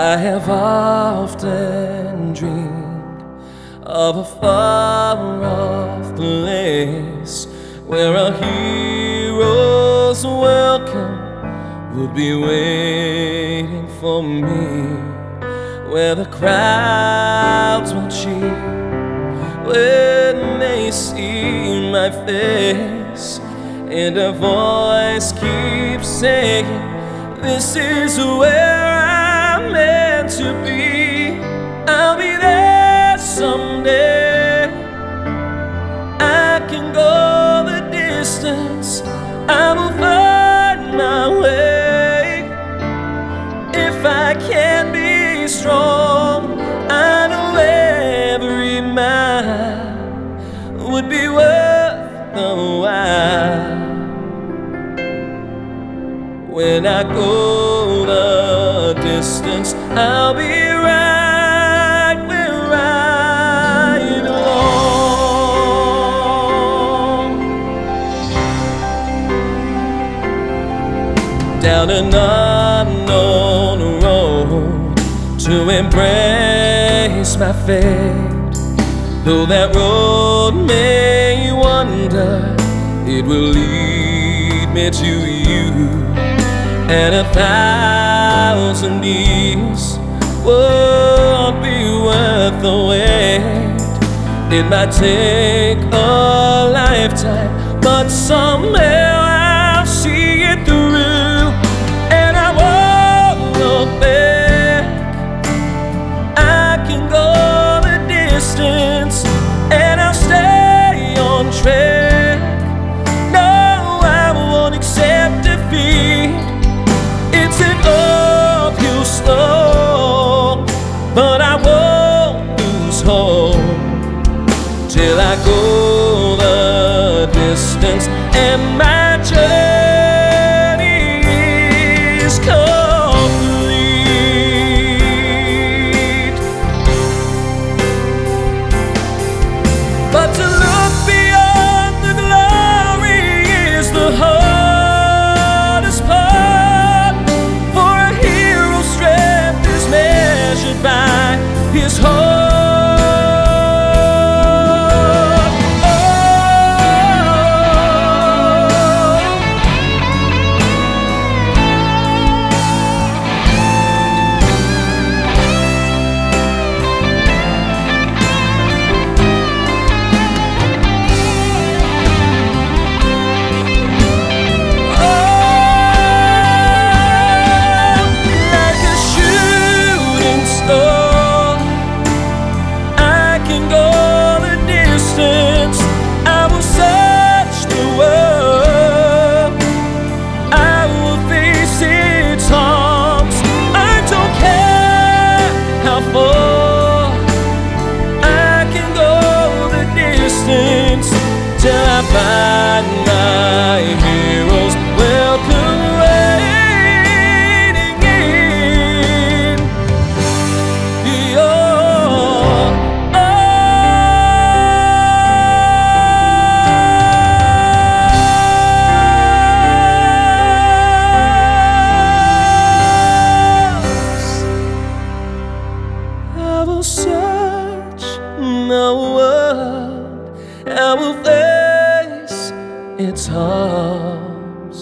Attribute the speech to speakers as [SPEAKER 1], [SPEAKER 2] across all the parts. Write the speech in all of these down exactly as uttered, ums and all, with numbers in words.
[SPEAKER 1] I have often dreamed of a far-off place where a hero's welcome would be waiting for me, where the crowds will cheer when they see my face, and a voice keeps saying, this is where I'm meant to be. I'll be there someday. I can go the distance, I will find my way. If I can be strong, I know every mile would be worth the while. When I go the distance, I'll be right where I belong. Down an unknown road to embrace my fate. Though that road may wander, it will lead me to you. And a thousand years won't be worth the wait. It might take a lifetime, but somehow I'll see it through. And I won't look back. I can go the distance, and I'll stay on track. No, I won't accept defeat. It's an uphill slope, but I won't lose hope till I go the distance and my journey is complete. But to look beyond the glory is the hardest part. By his heart. Oh, like a shooting star, I can go the distance. I will search the world, I will face its harms. I don't care how far, I can go the distance till I find my heroes welcome waiting in your arms. I will search the world, I will face its harms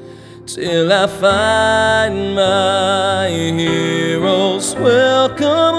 [SPEAKER 1] till I find my heroes welcome